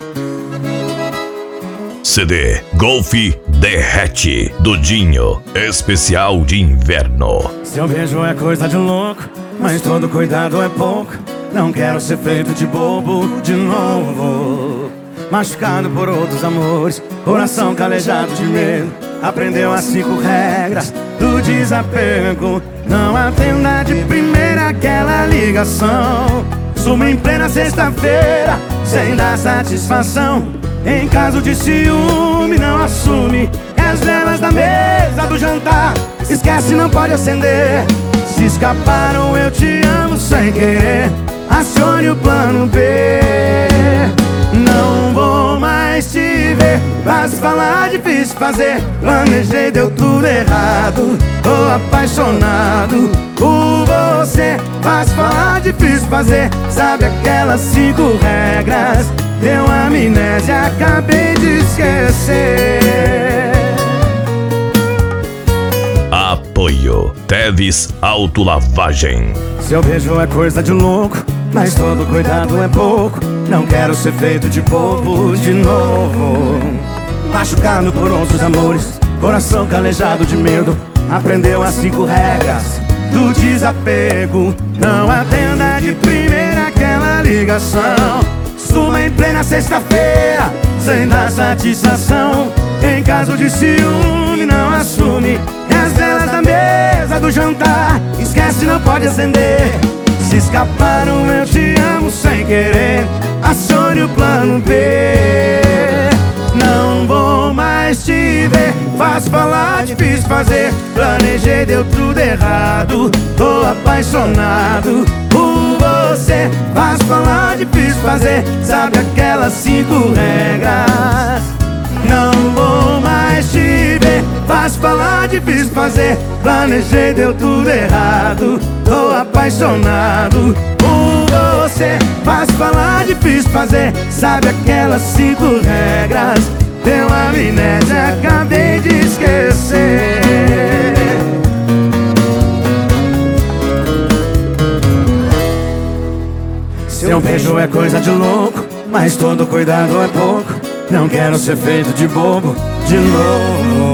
CD Golf Derrete do Dinho, especial de inverno. Seu beijo é coisa de louco, mas todo cuidado é pouco. Não quero ser feito de bobo de novo. Machucado por outros amores, coração calejado de medo. Aprendeu as 5 regras do desapego. Não atenda de primeira aquela ligação. Suma em plena sexta-feira, sem dar satisfação. Em caso de ciúme, não assume. E as velas da mesa do jantar, esquece, não pode acender. Se escaparam, eu te amo sem querer. Acione o plano B. Não vou mais te ver. Fácil falar, difícil fazer. Planejei, deu tudo errado. Tô apaixonado por você. Fácil falar, difícil fazer. Sabe aquelas 5 regras? Deu amnésia, acabei de esquecer. Apoio Teves Autolavagem. Seu beijo é coisa de louco, mas todo cuidado é pouco. Não quero ser feito de bobo de novo. Machucado por outros amores, coração calejado de medo. Aprendeu as 5 regras do desapego. Não atenda de primeira aquela ligação. Suma em plena sexta-feira, sem dar satisfação. Em caso de ciúme, não assume. E as velas da mesa do jantar, esquece, não pode acender. Se escaparam, eu te amo sem querer. Acione o plano B. Não vou mais te ver. Fácil falar, difícil fazer. Planejei, deu tudo errado. Tô apaixonado por você. Fácil falar, difícil fazer. Sabe aquelas 5 regras? Não vou mais te ver. Fácil falar, difícil fazer. Planejei, deu tudo errado. Tô apaixonado por você. Fácil falar, difícil fazer. Sabe aquelas 5 regras? Deu amnésia, acabei de esquecer. Seu beijo é coisa de louco, mas todo cuidado é pouco. Não quero ser feito de bobo de novo.